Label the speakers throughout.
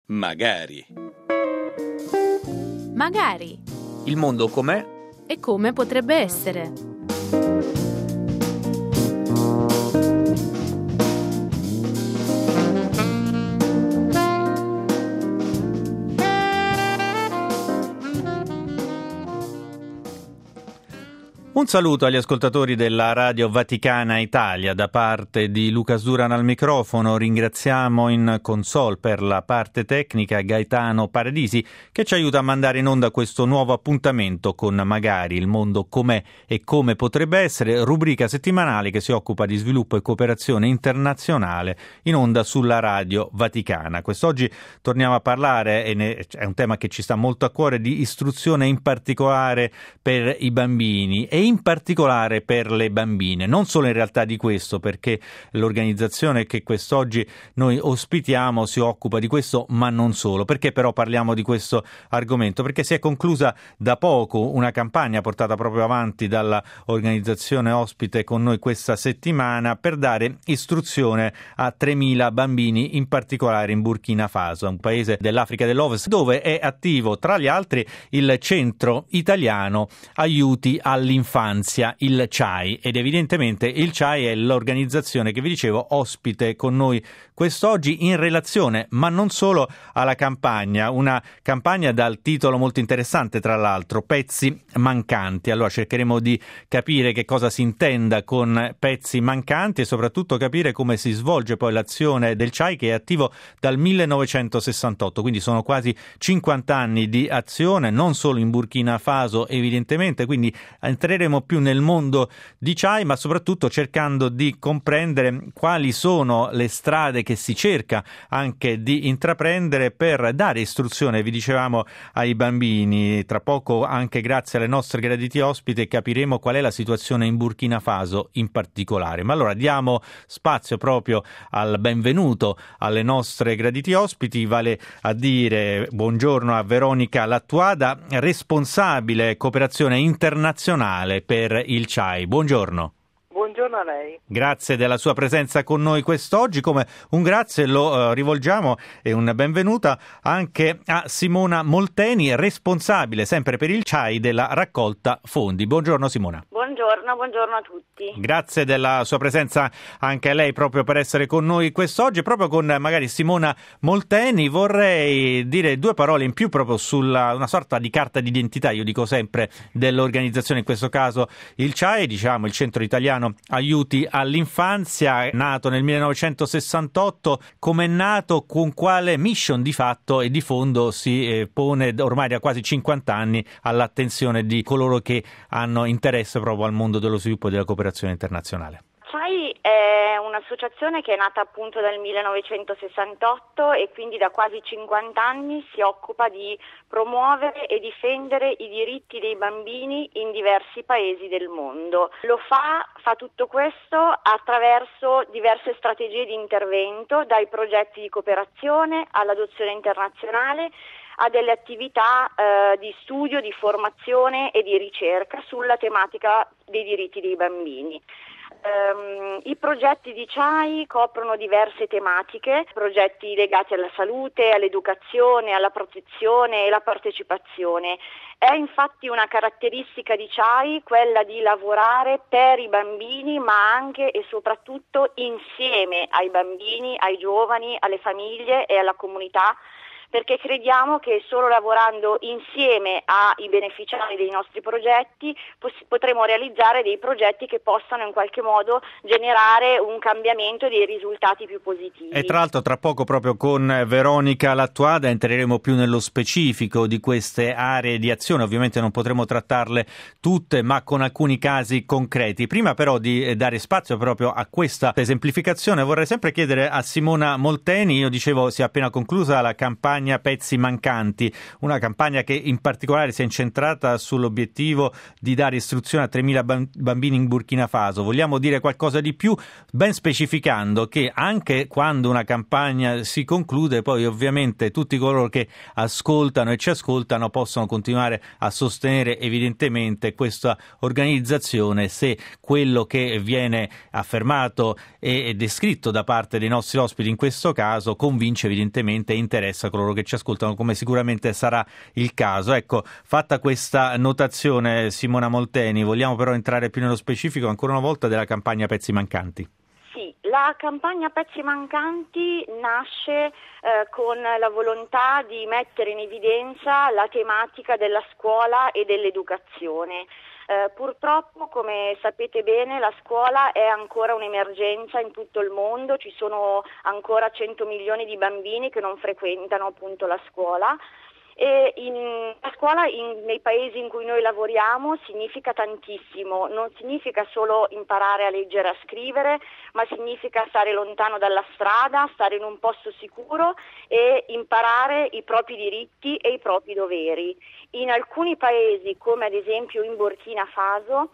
Speaker 1: Magari.
Speaker 2: Magari.
Speaker 3: Il mondo com'è?
Speaker 2: E come potrebbe essere.
Speaker 3: Un saluto agli ascoltatori della Radio Vaticana Italia da parte di Luca Sduran al microfono. Ringraziamo in console per la parte tecnica Gaetano Paradisi che ci aiuta a mandare in onda questo nuovo appuntamento con Magari, il mondo com'è e come potrebbe essere, rubrica settimanale che si occupa di sviluppo e cooperazione internazionale in onda sulla Radio Vaticana. Quest'oggi torniamo a parlare, è un tema che ci sta molto a cuore, di istruzione in particolare per i bambini e in particolare per le bambine, non solo in realtà di questo, perché l'organizzazione che quest'oggi noi ospitiamo si occupa di questo, ma non solo. Perché però parliamo di questo argomento? Perché si è conclusa da poco una campagna portata proprio avanti dalla organizzazione ospite con noi questa settimana per dare istruzione a 3.000 bambini, in particolare in Burkina Faso, un paese dell'Africa dell'Ovest, dove è attivo tra gli altri il Centro Italiano Aiuti all'Infanzia, il CIAI, ed evidentemente il CIAI è l'organizzazione che vi dicevo ospite con noi quest'oggi in relazione, ma non solo, alla campagna, una campagna dal titolo molto interessante tra l'altro, Pezzi mancanti. Allora cercheremo di capire che cosa si intenda con pezzi mancanti e soprattutto capire come si svolge poi l'azione del CIAI, che è attivo dal 1968, quindi sono quasi 50 anni di azione, non solo in Burkina Faso evidentemente, quindi entreremo più nel mondo di CIAI, ma soprattutto cercando di comprendere quali sono le strade che si cerca anche di intraprendere per dare istruzione, vi dicevamo, ai bambini. Tra poco, anche grazie alle nostre graditi ospiti, capiremo qual è la situazione in Burkina Faso in particolare. Ma allora diamo spazio proprio al benvenuto alle nostre graditi ospiti, vale a dire buongiorno a Veronica Lattuada, responsabile cooperazione internazionale per il CIAI. Buongiorno.
Speaker 4: Buongiorno a lei.
Speaker 3: Grazie della sua presenza con noi quest'oggi. Come un grazie lo rivolgiamo e un benvenuta anche a Simona Molteni, responsabile sempre per il CIAI della raccolta fondi. Buongiorno Simona.
Speaker 4: Buongiorno a tutti.
Speaker 3: Grazie della sua presenza anche a lei proprio per essere con noi quest'oggi. Proprio con magari Simona Molteni vorrei dire due parole in più proprio sulla una sorta di carta d'identità, io dico sempre, dell'organizzazione, in questo caso il CIAI, diciamo il Centro Italiano Aiuti all'Infanzia, nato nel 1968. Come è nato, con quale mission di fatto e di fondo si pone ormai da quasi 50 anni all'attenzione di coloro che hanno interesse proprio al mondo dello sviluppo e della cooperazione internazionale?
Speaker 4: CIAI è un'associazione che è nata appunto nel 1968 e quindi da quasi 50 anni si occupa di promuovere e difendere i diritti dei bambini in diversi paesi del mondo. Lo fa tutto questo attraverso diverse strategie di intervento, dai progetti di cooperazione all'adozione internazionale, a delle attività di studio, di formazione e di ricerca sulla tematica dei diritti dei bambini. I progetti di CIAI coprono diverse tematiche, progetti legati alla salute, all'educazione, alla protezione e alla partecipazione. È infatti una caratteristica di CIAI quella di lavorare per i bambini, ma anche e soprattutto insieme ai bambini, ai giovani, alle famiglie e alla comunità, perché crediamo che solo lavorando insieme ai beneficiari dei nostri progetti potremo realizzare dei progetti che possano in qualche modo generare un cambiamento e dei risultati più positivi.
Speaker 3: E tra l'altro tra poco proprio con Veronica Lattuada entreremo più nello specifico di queste aree di azione, ovviamente non potremo trattarle tutte, ma con alcuni casi concreti. Prima però di dare spazio proprio a questa esemplificazione vorrei sempre chiedere a Simona Molteni, io dicevo si è appena conclusa la campagna Pezzi mancanti, una campagna che in particolare si è incentrata sull'obiettivo di dare istruzione a 3.000 bambini in Burkina Faso. Vogliamo dire qualcosa di più, ben specificando che anche quando una campagna si conclude, poi ovviamente tutti coloro che ascoltano e ci ascoltano possono continuare a sostenere evidentemente questa organizzazione se quello che viene affermato e descritto da parte dei nostri ospiti in questo caso convince evidentemente e interessa coloro coloro che ci ascoltano, come sicuramente sarà il caso. Ecco, fatta questa notazione, Simona Molteni, vogliamo però entrare più nello specifico ancora una volta della campagna Pezzi Mancanti.
Speaker 4: Sì, la campagna Pezzi Mancanti nasce con la volontà di mettere in evidenza la tematica della scuola e dell'educazione. Purtroppo, come sapete bene, la scuola è ancora un'emergenza in tutto il mondo, ci sono ancora 100 milioni di bambini che non frequentano appunto la scuola. E la scuola nei paesi in cui noi lavoriamo significa tantissimo, non significa solo imparare a leggere e a scrivere, ma significa stare lontano dalla strada, stare in un posto sicuro e imparare i propri diritti e i propri doveri. In alcuni paesi, come ad esempio in Burkina Faso,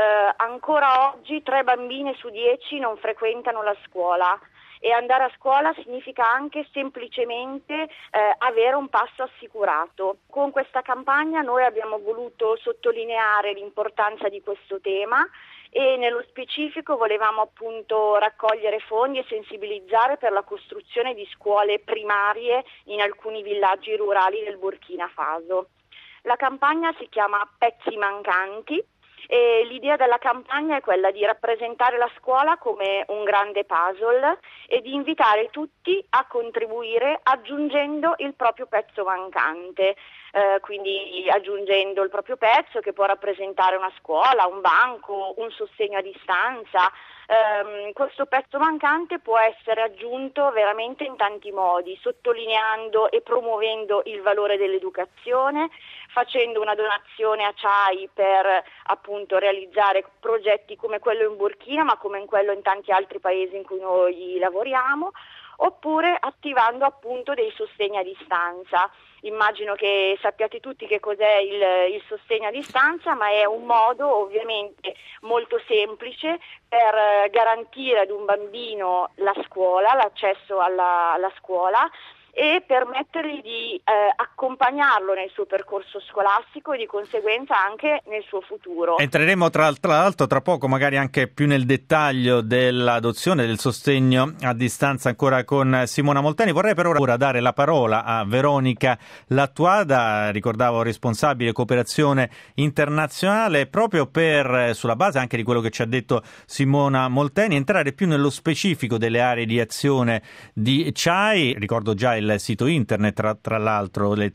Speaker 4: ancora oggi 3 bambine su 10 non frequentano la scuola. E andare a scuola significa anche semplicemente avere un passo assicurato. Con questa campagna noi abbiamo voluto sottolineare l'importanza di questo tema e nello specifico volevamo appunto raccogliere fondi e sensibilizzare per la costruzione di scuole primarie in alcuni villaggi rurali del Burkina Faso. La campagna si chiama Pezzi Mancanti. E l'idea della campagna è quella di rappresentare la scuola come un grande puzzle e di invitare tutti a contribuire aggiungendo il proprio pezzo mancante, quindi aggiungendo il proprio pezzo che può rappresentare una scuola, un banco, un sostegno a distanza. Questo pezzo mancante può essere aggiunto veramente in tanti modi, sottolineando e promuovendo il valore dell'educazione, facendo una donazione a CHAI per appunto realizzare progetti come quello in Burkina, ma come in quello in tanti altri paesi in cui noi lavoriamo, oppure attivando appunto dei sostegni a distanza. Immagino che sappiate tutti che cos'è il sostegno a distanza, ma è un modo ovviamente molto semplice per garantire ad un bambino la scuola, l'accesso alla scuola e permettergli di accompagnarlo nel suo percorso scolastico e di conseguenza anche nel suo futuro.
Speaker 3: Entreremo tra l'altro tra poco magari anche più nel dettaglio dell'adozione del sostegno a distanza ancora con Simona Molteni. Vorrei per ora dare la parola a Veronica Lattuada, ricordavo responsabile cooperazione internazionale, proprio per, sulla base anche di quello che ci ha detto Simona Molteni, entrare più nello specifico delle aree di azione di CHAI. Ricordo già il sito internet, tra l'altro le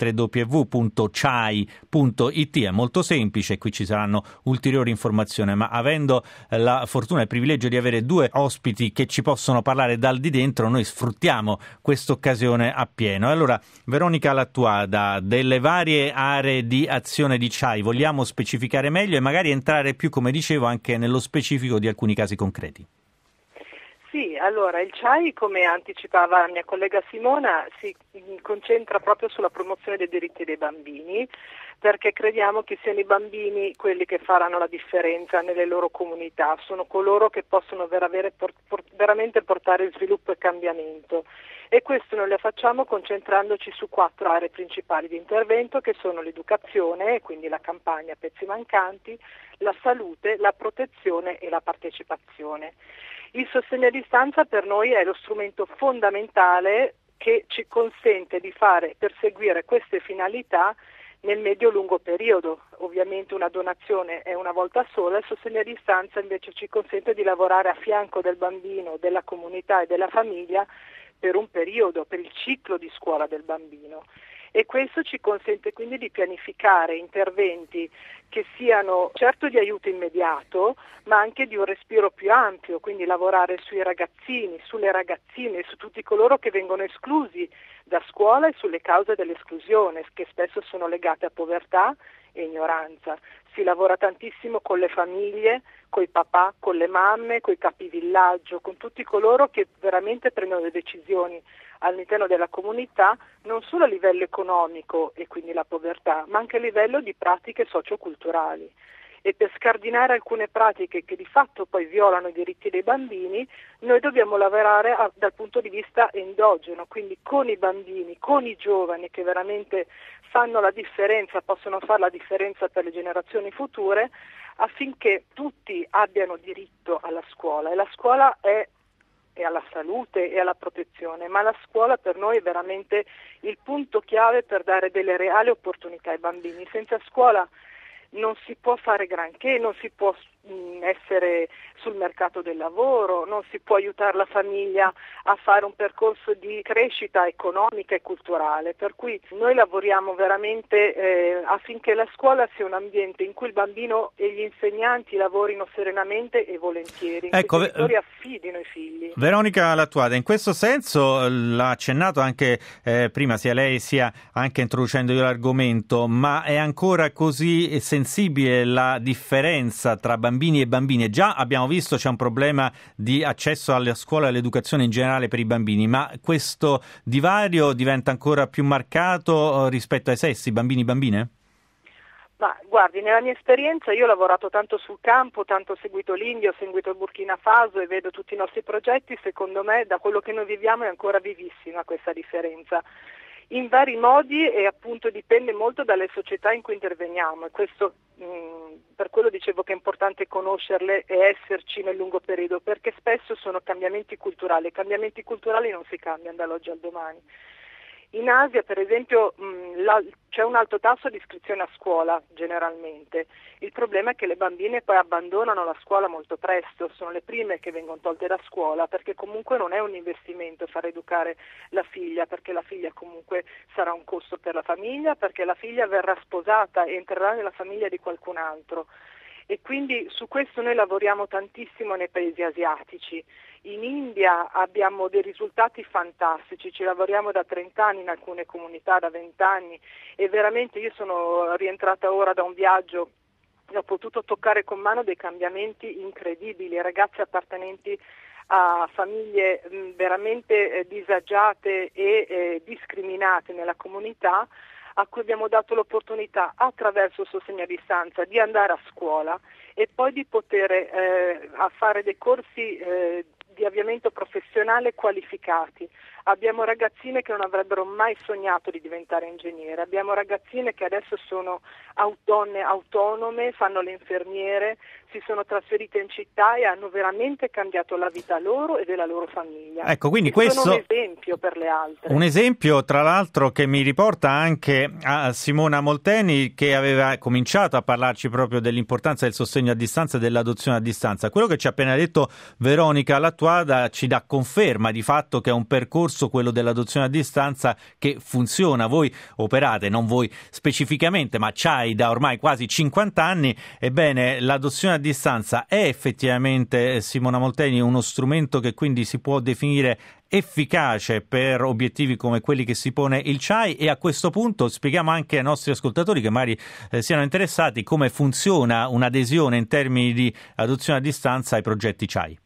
Speaker 3: www.chai.it, è molto semplice, qui ci saranno ulteriori informazioni, ma avendo la fortuna e il privilegio di avere 2 ospiti che ci possono parlare dal di dentro, noi sfruttiamo questa occasione appieno. Allora, Veronica Lattuada, delle varie aree di azione di CHAI vogliamo specificare meglio e magari entrare più, come dicevo, anche nello specifico di alcuni casi concreti.
Speaker 1: Sì, allora il CHAI, come anticipava la mia collega Simona, si concentra proprio sulla promozione dei diritti dei bambini, perché crediamo che siano i bambini quelli che faranno la differenza nelle loro comunità, sono coloro che possono veramente portare sviluppo e cambiamento. E questo noi lo facciamo concentrandoci su 4 aree principali di intervento, che sono l'educazione, quindi la campagna Pezzi Mancanti, la salute, la protezione e la partecipazione. Il sostegno a distanza per noi è lo strumento fondamentale che ci consente di perseguire queste finalità nel medio-lungo periodo. Ovviamente una donazione è una volta sola, il sostegno a distanza invece ci consente di lavorare a fianco del bambino, della comunità e della famiglia per un periodo, per il ciclo di scuola del bambino. E questo ci consente quindi di pianificare interventi che siano certo di aiuto immediato, ma anche di un respiro più ampio, quindi lavorare sui ragazzini, sulle ragazzine, su tutti coloro che vengono esclusi da scuola e sulle cause dell'esclusione, che spesso sono legate a povertà e ignoranza. Si lavora tantissimo con le famiglie, con i papà, con le mamme, con i capivillaggio, con tutti coloro che veramente prendono le decisioni all'interno della comunità, non solo a livello economico e quindi la povertà, ma anche a livello di pratiche socioculturali. E per scardinare alcune pratiche che di fatto poi violano i diritti dei bambini, noi dobbiamo lavorare dal punto di vista endogeno, quindi con i bambini, con i giovani che veramente fanno la differenza, possono fare la differenza per le generazioni future, affinché tutti abbiano diritto alla scuola. E la scuola è e alla salute e alla protezione, ma la scuola per noi è veramente il punto chiave per dare delle reali opportunità ai bambini. Senza scuola non si può fare granché, non si può essere sul mercato del lavoro, non si può aiutare la famiglia a fare un percorso di crescita economica e culturale, per cui noi lavoriamo veramente affinché la scuola sia un ambiente in cui il bambino e gli insegnanti lavorino serenamente e volentieri, in cui i genitori affidino i figli.
Speaker 3: Veronica Lattuada, in questo senso l'ha accennato anche prima sia lei sia anche introducendo io l'argomento, ma è ancora così sensibile la differenza tra bambini e bambine? Già abbiamo visto c'è un problema di accesso alla scuola e all'educazione in generale per i bambini, ma questo divario diventa ancora più marcato rispetto ai sessi, bambini e bambine?
Speaker 1: Ma guardi, nella mia esperienza io ho lavorato tanto sul campo, tanto ho seguito l'India, ho seguito il Burkina Faso e vedo tutti i nostri progetti. Secondo me da quello che noi viviamo è ancora vivissima questa differenza. In vari modi e appunto dipende molto dalle società in cui interveniamo, e questo per quello dicevo che è importante conoscerle e esserci nel lungo periodo, perché spesso sono cambiamenti culturali non si cambiano dall'oggi al domani. In Asia, per esempio, c'è un alto tasso di iscrizione a scuola generalmente. Il problema è che le bambine poi abbandonano la scuola molto presto, sono le prime che vengono tolte da scuola, perché comunque non è un investimento far educare la figlia, perché la figlia comunque sarà un costo per la famiglia, perché la figlia verrà sposata e entrerà nella famiglia di qualcun altro. E quindi su questo noi lavoriamo tantissimo nei paesi asiatici. In India abbiamo dei risultati fantastici, ci lavoriamo da 30 anni in alcune comunità, da 20 anni, e veramente io sono rientrata ora da un viaggio e ho potuto toccare con mano dei cambiamenti incredibili, ragazze appartenenti a famiglie veramente disagiate e discriminate nella comunità, a cui abbiamo dato l'opportunità attraverso il sostegno a distanza di andare a scuola e poi di poter fare dei corsi di avviamento professionale qualificati. Abbiamo ragazzine che non avrebbero mai sognato di diventare ingegnere, abbiamo ragazzine che adesso sono donne autonome, fanno le infermiere, si sono trasferite in città e hanno veramente cambiato la vita loro e della loro famiglia.
Speaker 3: Ecco, quindi questo
Speaker 1: sono un esempio per le altre.
Speaker 3: Un esempio, tra l'altro, che mi riporta anche a Simona Molteni, che aveva cominciato a parlarci proprio dell'importanza del sostegno a distanza e dell'adozione a distanza. Quello che ci ha appena detto Veronica Lattuada ci dà conferma di fatto che è un percorso, quello dell'adozione a distanza, che funziona. Voi operate, non voi specificamente, ma CHAI da ormai quasi 50 anni. Ebbene, l'adozione a distanza è effettivamente, Simona Molteni, uno strumento che quindi si può definire efficace per obiettivi come quelli che si pone il CHAI, e a questo punto spieghiamo anche ai nostri ascoltatori che magari siano interessati come funziona un'adesione in termini di adozione a distanza ai progetti CHAI.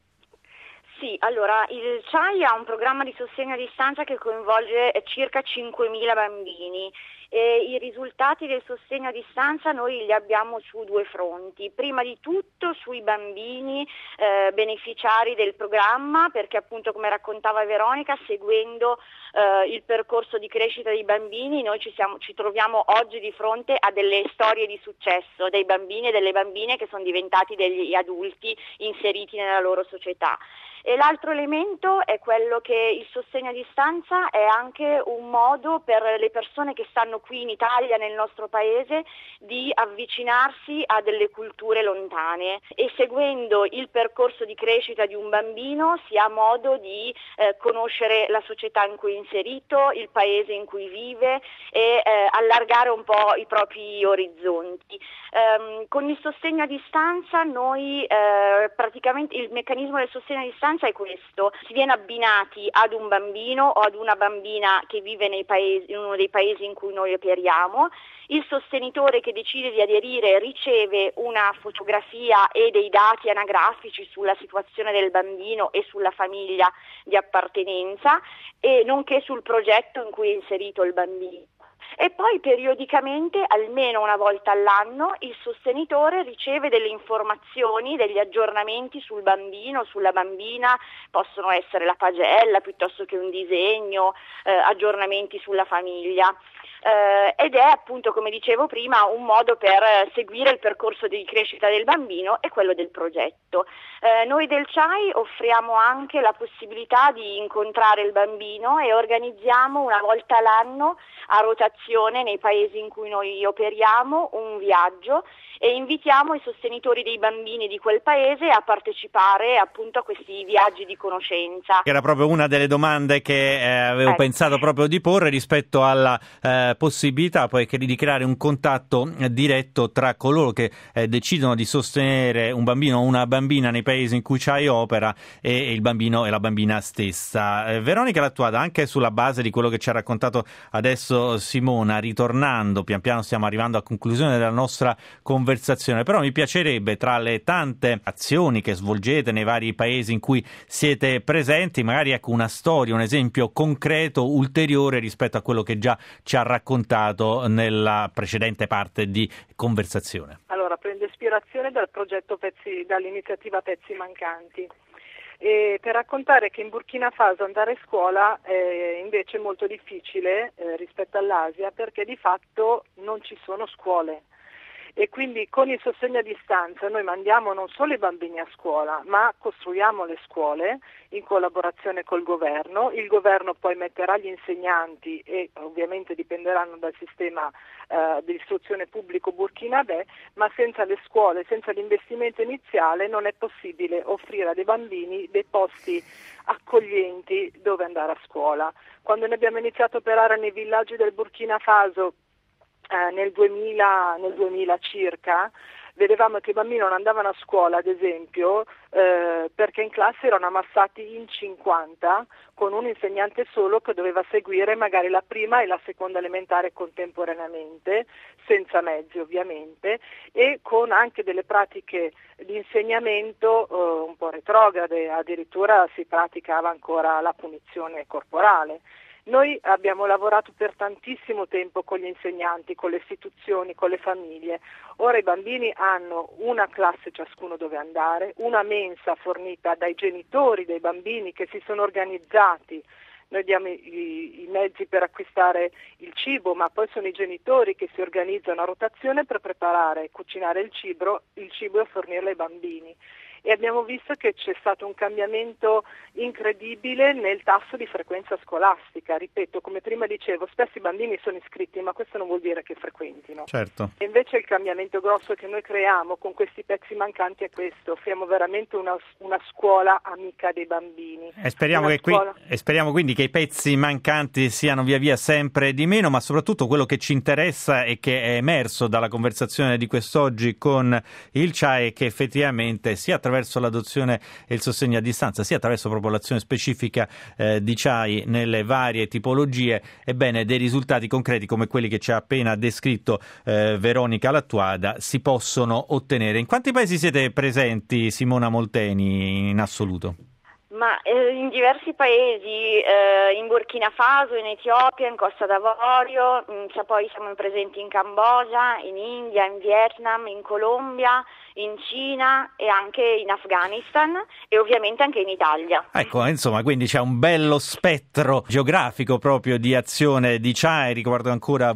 Speaker 4: Sì, allora il CHAI ha un programma di sostegno a distanza che coinvolge circa 5.000 bambini. E i risultati del sostegno a distanza noi li abbiamo su due fronti. Prima di tutto sui bambini beneficiari del programma, perché appunto, come raccontava Veronica, seguendo il percorso di crescita dei bambini noi ci troviamo oggi di fronte a delle storie di successo dei bambini e delle bambine che sono diventati degli adulti inseriti nella loro società. E l'altro elemento è quello che il sostegno a distanza è anche un modo per le persone che stanno qui in Italia, nel nostro paese, di avvicinarsi a delle culture lontane, e seguendo il percorso di crescita di un bambino si ha modo di conoscere la società in cui è inserito, il paese in cui vive e allargare un po' i propri orizzonti. Con il sostegno a distanza noi praticamente il meccanismo del sostegno a distanza è questo: si viene abbinati ad un bambino o ad una bambina che vive in uno dei paesi in cui noi operiamo. Il sostenitore che decide di aderire riceve una fotografia e dei dati anagrafici sulla situazione del bambino e sulla famiglia di appartenenza, e nonché sul progetto in cui è inserito il bambino. E poi periodicamente, almeno una volta all'anno, il sostenitore riceve delle informazioni, degli aggiornamenti sul bambino, sulla bambina, possono essere la pagella piuttosto che un disegno, aggiornamenti sulla famiglia. ed è appunto, come dicevo prima, un modo per seguire il percorso di crescita del bambino e quello del progetto. Noi del CHAI offriamo anche la possibilità di incontrare il bambino e organizziamo una volta l'anno a rotazione nei paesi in cui noi operiamo un viaggio e invitiamo i sostenitori dei bambini di quel paese a partecipare appunto a questi viaggi di conoscenza.
Speaker 3: Era proprio una delle domande che avevo pensato proprio di porre rispetto alla possibilità poi di creare un contatto diretto tra coloro che decidono di sostenere un bambino o una bambina nei paesi in cui CHAI opera e il bambino e la bambina stessa. Veronica Lattuada, anche sulla base di quello che ci ha raccontato adesso Simona, ritornando, pian piano stiamo arrivando a conclusione della nostra conversazione, però mi piacerebbe, tra le tante azioni che svolgete nei vari paesi in cui siete presenti, magari una storia, un esempio concreto ulteriore rispetto a quello che già ci ha raccontato nella precedente parte di conversazione.
Speaker 1: Allora, prendo ispirazione dall'iniziativa Pezzi Mancanti. E per raccontare che in Burkina Faso andare a scuola è invece molto difficile rispetto all'Asia, perché di fatto non ci sono scuole. E quindi con il sostegno a distanza noi mandiamo non solo i bambini a scuola, ma costruiamo le scuole in collaborazione col governo. Il governo poi metterà gli insegnanti e ovviamente dipenderanno dal sistema di istruzione pubblico burkinabè, ma senza le scuole, senza l'investimento iniziale non è possibile offrire a dei bambini dei posti accoglienti dove andare a scuola. Quando ne abbiamo iniziato a operare nei villaggi del Burkina Faso nel 2000 circa, vedevamo che i bambini non andavano a scuola, ad esempio, perché in classe erano ammassati in 50 con un insegnante solo che doveva seguire magari la prima e la seconda elementare contemporaneamente, senza mezzi ovviamente, e con anche delle pratiche di insegnamento un po' retrograde, addirittura si praticava ancora la punizione corporale. Noi abbiamo lavorato per tantissimo tempo con gli insegnanti, con le istituzioni, con le famiglie. Ora i bambini hanno una classe ciascuno dove andare, una mensa fornita dai genitori dei bambini che si sono organizzati. Noi diamo i mezzi per acquistare il cibo, ma poi sono i genitori che si organizzano a rotazione per preparare e cucinare il cibo e fornirlo ai bambini. E abbiamo visto che c'è stato un cambiamento incredibile nel tasso di frequenza scolastica. Ripeto, come prima dicevo, spesso i bambini sono iscritti, ma questo non vuol dire che frequentino.
Speaker 3: Certo.
Speaker 1: E invece il cambiamento grosso che noi creiamo con questi pezzi mancanti è questo: offriamo veramente una scuola amica dei bambini.
Speaker 3: E speriamo quindi che i pezzi mancanti siano via via sempre di meno, ma soprattutto quello che ci interessa e che è emerso dalla conversazione di quest'oggi con il CHAI è che effettivamente sia attraverso l'adozione e il sostegno a distanza, sia attraverso proprio l'azione specifica di CHAI nelle varie tipologie, ebbene dei risultati concreti come quelli che ci ha appena descritto Veronica Lattuada si possono ottenere. In quanti paesi siete presenti, Simona Molteni, in assoluto?
Speaker 4: Ma in diversi paesi, in Burkina Faso, in Etiopia, in Costa d'Avorio, poi siamo presenti in Cambogia, in India, in Vietnam, in Colombia, in Cina e anche in Afghanistan e ovviamente anche in Italia.
Speaker 3: Ecco, insomma, quindi c'è un bello spettro geografico proprio di azione di CHAI. Ricordo ancora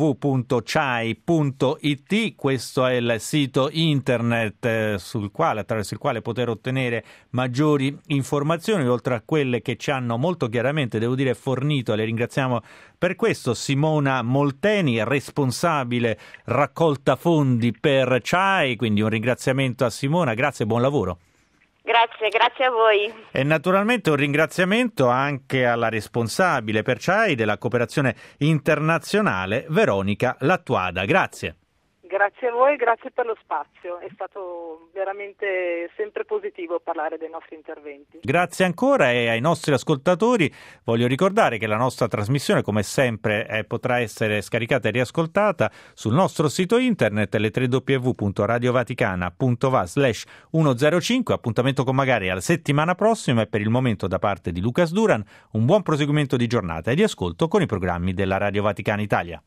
Speaker 3: www.chai.it, questo è il sito internet attraverso il quale poter ottenere maggiori informazioni, oltre a quelle che ci hanno molto chiaramente, devo dire, fornito, e le ringraziamo per questo, Simona Molteni, responsabile raccolta fondi per CHAI, quindi un ringraziamento a Simona, grazie e buon lavoro.
Speaker 4: Grazie a voi.
Speaker 3: E naturalmente un ringraziamento anche alla responsabile per CHAI della cooperazione internazionale, Veronica Lattuada. Grazie.
Speaker 1: Grazie a voi, grazie per lo spazio, è stato veramente sempre positivo parlare dei nostri interventi.
Speaker 3: Grazie ancora, e ai nostri ascoltatori voglio ricordare che la nostra trasmissione, come sempre, potrà essere scaricata e riascoltata sul nostro sito internet, le www.radiovaticana.va/105. Appuntamento con magari alla settimana prossima, e per il momento da parte di Lucas Duran un buon proseguimento di giornata e di ascolto con i programmi della Radio Vaticana Italia.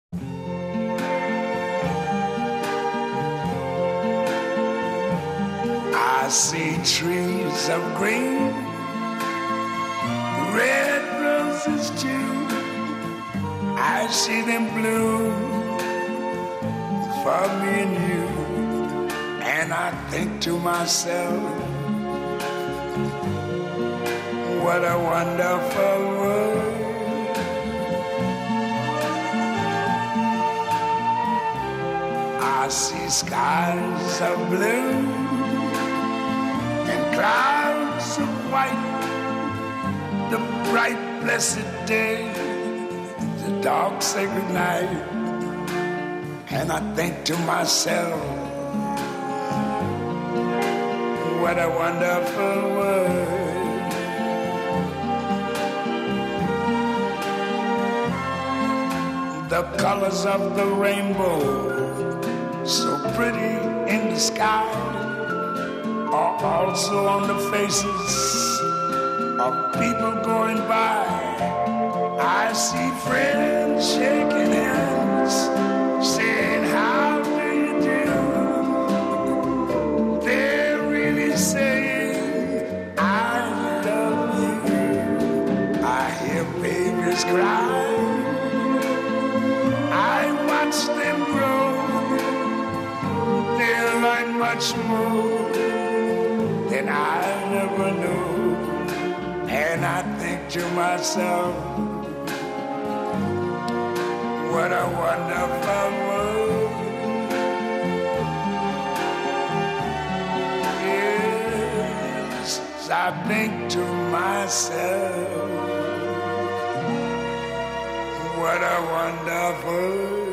Speaker 5: I see trees of green, red roses too. I see them bloom for me and you, and I think to myself, what a wonderful world. I see skies of blue and clouds of white, the bright blessed day, the dark sacred night, and I think to myself, what a wonderful world. The colors of the rainbow, so pretty in the sky, are also on the faces of people going by. I see friends shaking hands, saying, how do you do? They're really saying, I love you. I hear babies cry, I watch them grow. They'll learn much more than I never knew. And I think to myself, what a wonderful world. Yes, I think to myself, what a wonderful world.